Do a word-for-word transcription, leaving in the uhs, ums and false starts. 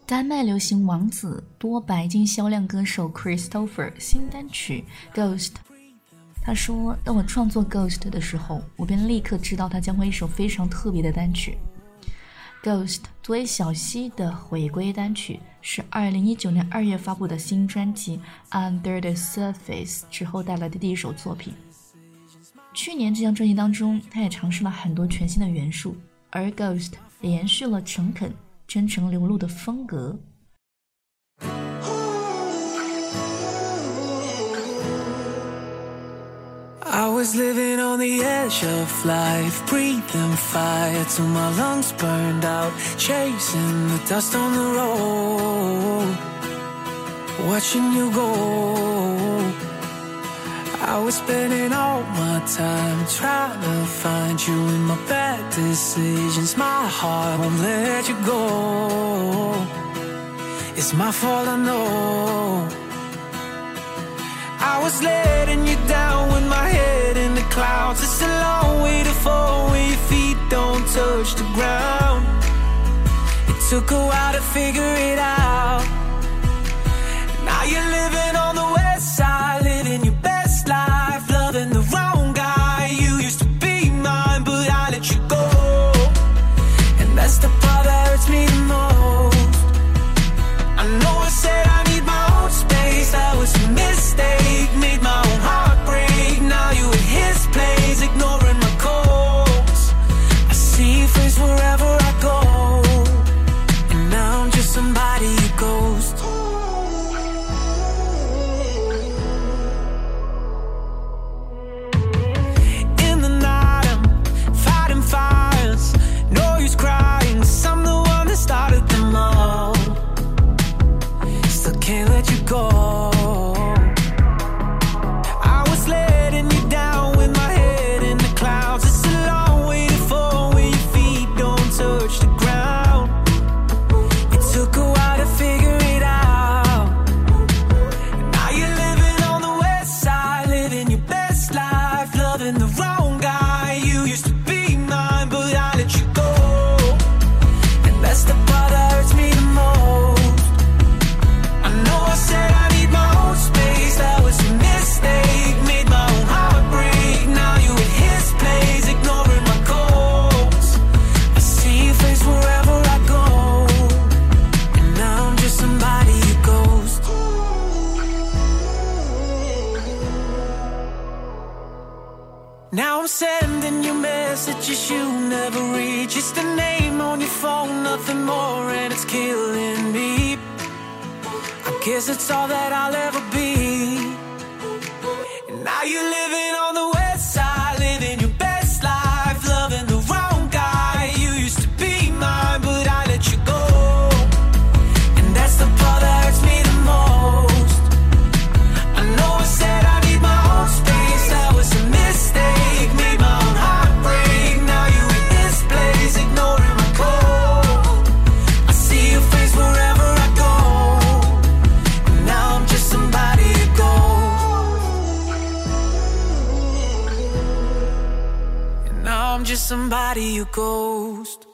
丹麦流行王子多白金销量歌手 Christopher 新单曲 Ghost。 他说，当我创作 Ghost 的时候，我便立刻知道它将会一首非常特别的单曲。 Ghost 作为小溪的回归单曲，是二零一九年二月发布的新专辑 Under the Surface 之后带来的第一首作品。去年这张专辑当中，他也尝试了很多全新的元素，而 Ghost 也延续了诚恳真诚流露的风格。 I was living on the edge of life, breathing fire till my lungs burned out, chasing the dust on the road, watching you go. I was spending all my time trying to find you in my bad decisions. My heart won't let you go. It's my fault, I know. I was letting you down with my head in the clouds. It's a long way to fall when your feet don't touch the ground. It took a while to figure it out. Now you're living on the west side, living your best life, loving the wrong guy. You used to be mine, but I let you go. And that's the part that hurts me the most. I know I said I need my own space. That was a mistake, made my own heart break. Now you at his place, ignoring my calls. I see your face wherever I go, and now I'm just somebody you ghost. In the night I'm fighting fires, no use crying, 'cause I'm the one that started them all. Still can't let you go. I was letting you down with my head in the clouds. It's a long way to fall when your feet don't touch the ground. It took a while to figure it out. Now you're living on the west side, living your best life, loving the wrong guy. You used to be mine, but I let you go. And that's the part that hurts me the most. I know I said I need my own space. That was a mistake, made my own heart break. Now you at his place, ignoring my calls. I see your face wherever I go, and now I'm just somebody you ghost. Now I'm sending you messages you never read. Just a name on your phone, nothing more, and it's killing me. I guess it's all that I'll ever be. And now you're living on the west side, living your best life, loving the wrong guy. You used to be mine, but I let you go. And that's the part that hurts me the most. I know I said I need my own space. That was a mistake, made my own heart break. Now you in his place, ignoring my call. I see your face wherever I go. Now I'm just somebody you ghost. And now I'm just somebody you ghost.